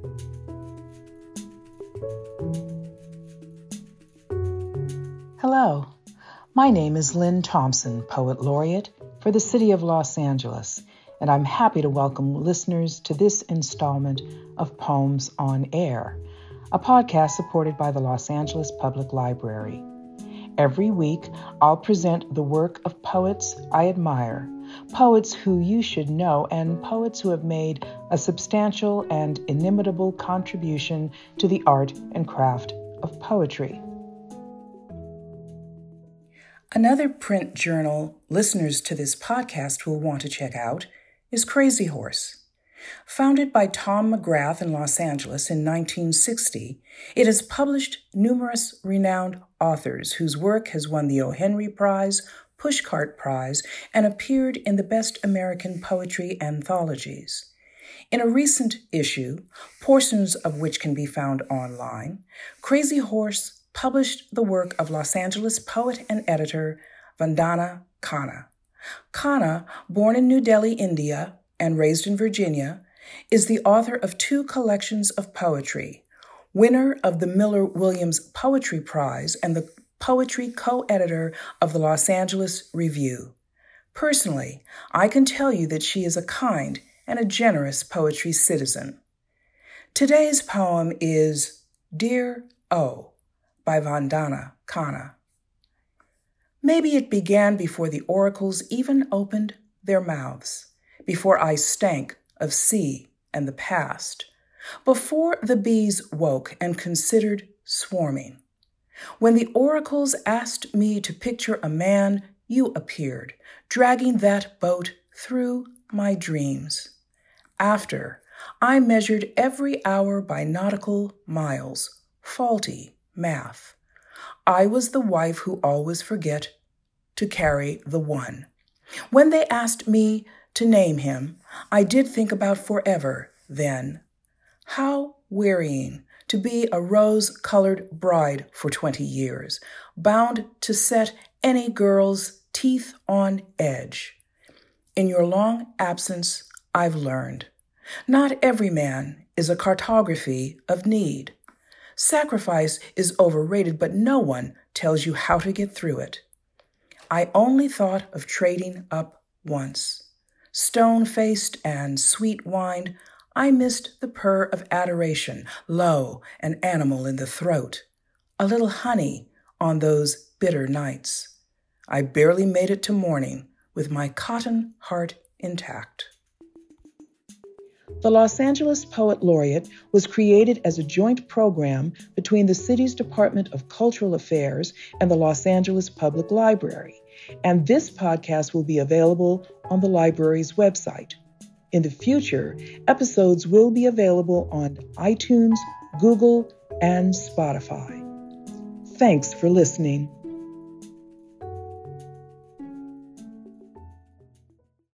Hello, my name is Lynn Thompson, Poet Laureate for the City of Los Angeles, and I'm happy to welcome listeners to this installment of Poems on Air, a podcast supported by the Los Angeles Public Library. Every week, I'll present the work of poets I admire, poets who you should know, and poets who have made a substantial and inimitable contribution to the art and craft of poetry. Another print journal listeners to this podcast will want to check out is Crazy Horse. Founded by Tom McGrath in Los Angeles in 1960, it has published numerous renowned authors whose work has won the O. Henry Prize, Pushcart Prize, and appeared in the Best American Poetry anthologies. In a recent issue, portions of which can be found online, Crazy Horse published the work of Los Angeles poet and editor Vandana Khanna. Khanna, born in New Delhi, India, and raised in Virginia, is the author of 2 collections of poetry, winner of the Miller-Williams Poetry Prize, and the poetry co-editor of the Los Angeles Review. Personally, I can tell you that she is a kind and a generous poetry citizen. Today's poem is Dear O by Vandana Khanna. Maybe it began before the oracles even opened their mouths, before I stank of sea and the past, before the bees woke and considered swarming. When the oracles asked me to picture a man, you appeared, dragging that boat through my dreams. After, I measured every hour by nautical miles, faulty math. I was the wife who always forget to carry the one. When they asked me to name him, I did think about forever then. How wearying to be a rose-colored bride for 20 years, bound to set any girl's teeth on edge. In your long absence, I've learned. Not every man is a cartography of need. Sacrifice is overrated, but no one tells you how to get through it. I only thought of trading up once. Stone-faced and sweet-wined, I missed the purr of adoration, low, an animal in the throat. A little honey on those bitter nights. I barely made it to morning with my cotton heart intact. The Los Angeles Poet Laureate was created as a joint program between the city's Department of Cultural Affairs and the Los Angeles Public Library, and this podcast will be available on the library's website. In the future, episodes will be available on iTunes, Google, and Spotify. Thanks for listening.